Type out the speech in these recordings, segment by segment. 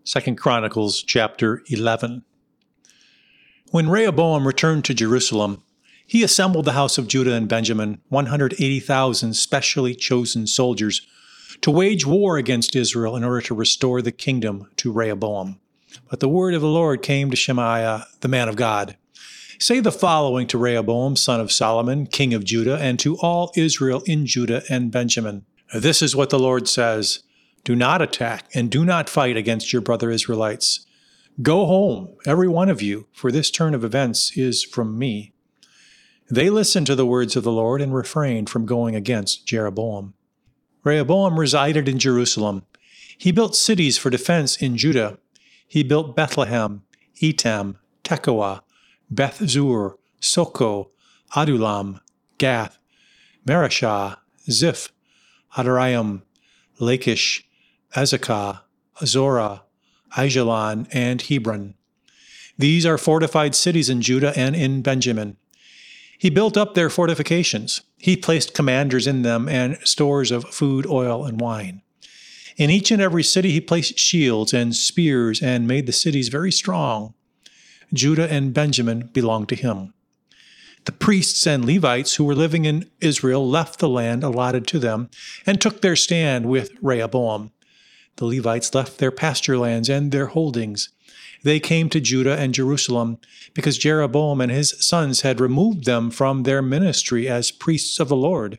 2 Chronicles chapter 11. When Rehoboam returned to Jerusalem, he assembled the house of Judah and Benjamin, 180,000 specially chosen soldiers, to wage war against Israel in order to restore the kingdom to Rehoboam. But the word of the Lord came to Shemaiah, the man of God. Say the following to Rehoboam, son of Solomon, king of Judah, and to all Israel in Judah and Benjamin. This is what the Lord says. Do not attack and do not fight against your brother Israelites. Go home, every one of you, for this turn of events is from me. They listened to the words of the Lord and refrained from going against Jeroboam. Rehoboam resided in Jerusalem. He built cities for defense in Judah. He built Bethlehem, Etam, Tekoa, Beth-zur, Soko, Adulam, Gath, Mareshah, Ziph, Adaraim, Lachish, Azekah, Zorah, Aijalon, and Hebron. These are fortified cities in Judah and in Benjamin. He built up their fortifications. He placed commanders in them and stores of food, oil, and wine. In each and every city he placed shields and spears and made the cities very strong. Judah and Benjamin belonged to him. The priests and Levites who were living in Israel left the land allotted to them and took their stand with Rehoboam. The Levites left their pasture lands and their holdings. They came to Judah and Jerusalem because Jeroboam and his sons had removed them from their ministry as priests of the Lord.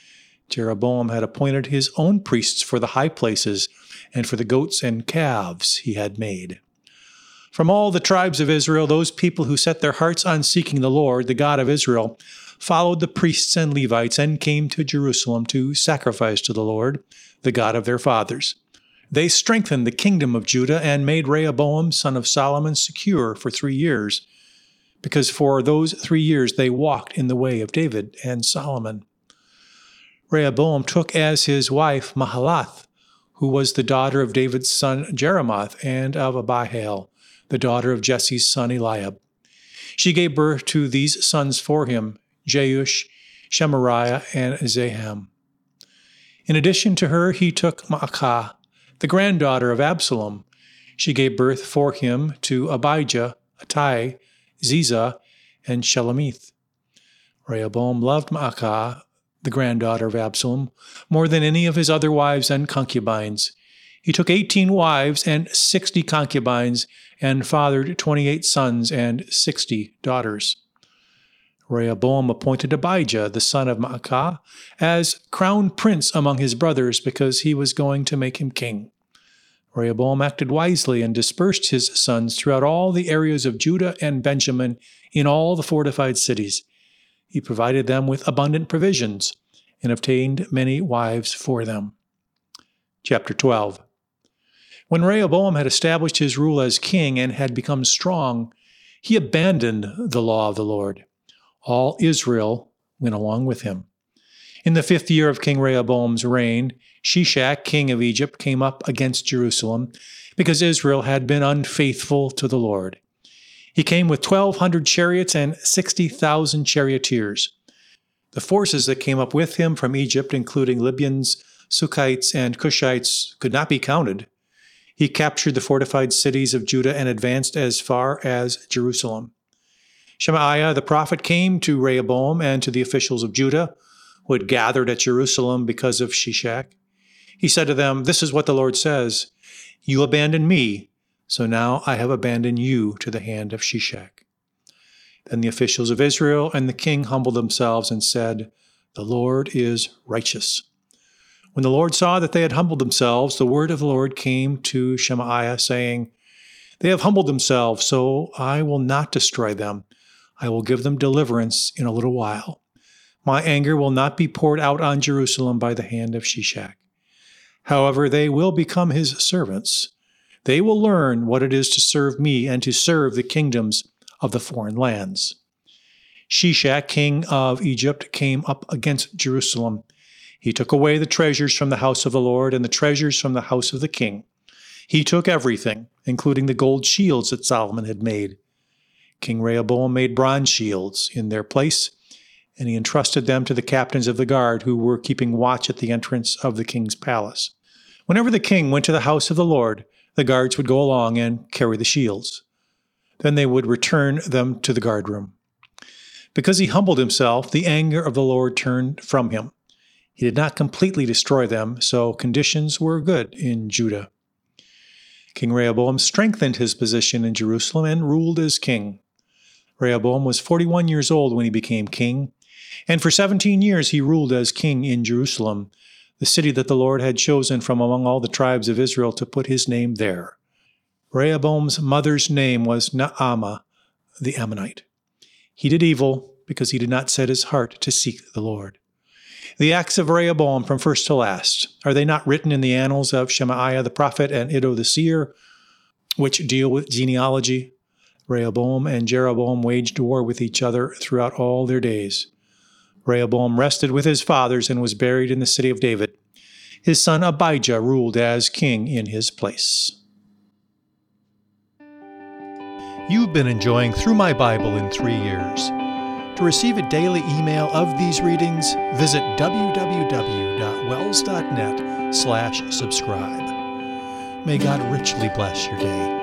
Jeroboam had appointed his own priests for the high places and for the goats and calves he had made. From all the tribes of Israel, those people who set their hearts on seeking the Lord, the God of Israel, followed the priests and Levites and came to Jerusalem to sacrifice to the Lord, the God of their fathers. They strengthened the kingdom of Judah and made Rehoboam, son of Solomon, secure for 3 years, because for those 3 years they walked in the way of David and Solomon. Rehoboam took as his wife Mahalath, who was the daughter of David's son Jeremoth and of Abihail, the daughter of Jesse's son Eliab. She gave birth to these sons for him, Jeush, Shemariah, and Zaham. In addition to her, he took Maacah, the granddaughter of Absalom. She gave birth for him to Abijah, Attai, Ziza, and Shelemith. Rehoboam loved Maacah, the granddaughter of Absalom, more than any of his other wives and concubines. He took 18 wives and 60 concubines and fathered 28 sons and 60 daughters. Rehoboam appointed Abijah, the son of Maacah, as crown prince among his brothers because he was going to make him king. Rehoboam acted wisely and dispersed his sons throughout all the areas of Judah and Benjamin in all the fortified cities. He provided them with abundant provisions and obtained many wives for them. Chapter 12. When Rehoboam had established his rule as king and had become strong, he abandoned the law of the Lord. All Israel went along with him. In the 5th year of King Rehoboam's reign, Shishak, king of Egypt, came up against Jerusalem because Israel had been unfaithful to the Lord. He came with 1,200 chariots and 60,000 charioteers. The forces that came up with him from Egypt, including Libyans, Sukkites, and Cushites, could not be counted. He captured the fortified cities of Judah and advanced as far as Jerusalem. Shemaiah the prophet came to Rehoboam and to the officials of Judah, who had gathered at Jerusalem because of Shishak. He said to them, "This is what the Lord says, You abandoned me, so now I have abandoned you to the hand of Shishak." Then the officials of Israel and the king humbled themselves and said, "The Lord is righteous." When the Lord saw that they had humbled themselves, the word of the Lord came to Shemaiah, saying, "They have humbled themselves, so I will not destroy them. I will give them deliverance in a little while. My anger will not be poured out on Jerusalem by the hand of Shishak. However, they will become his servants. They will learn what it is to serve me and to serve the kingdoms of the foreign lands." Shishak, king of Egypt, came up against Jerusalem. He took away the treasures from the house of the Lord and the treasures from the house of the king. He took everything, including the gold shields that Solomon had made. King Rehoboam made bronze shields in their place, and he entrusted them to the captains of the guard who were keeping watch at the entrance of the king's palace. Whenever the king went to the house of the Lord The guards would go along and carry the shields. Then they would return them to the guardroom. Because he humbled himself, the anger of the Lord turned from him. He did not completely destroy them, so conditions were good in Judah. King Rehoboam strengthened his position in Jerusalem and ruled as king. Rehoboam was 41 years old when he became king, and for 17 years he ruled as king in Jerusalem, the city that the Lord had chosen from among all the tribes of Israel to put his name there. Rehoboam's mother's name was Naamah, the Ammonite. He did evil because he did not set his heart to seek the Lord. The acts of Rehoboam from first to last, are they not written in the annals of Shemaiah the prophet and Iddo the seer, which deal with genealogy? Rehoboam and Jeroboam waged war with each other throughout all their days. Rehoboam rested with his fathers and was buried in the city of David. His son Abijah ruled as king in his place. You've been enjoying Through My Bible in 3 Years. To receive a daily email of these readings, visit www.wells.net/subscribe. May God richly bless your day.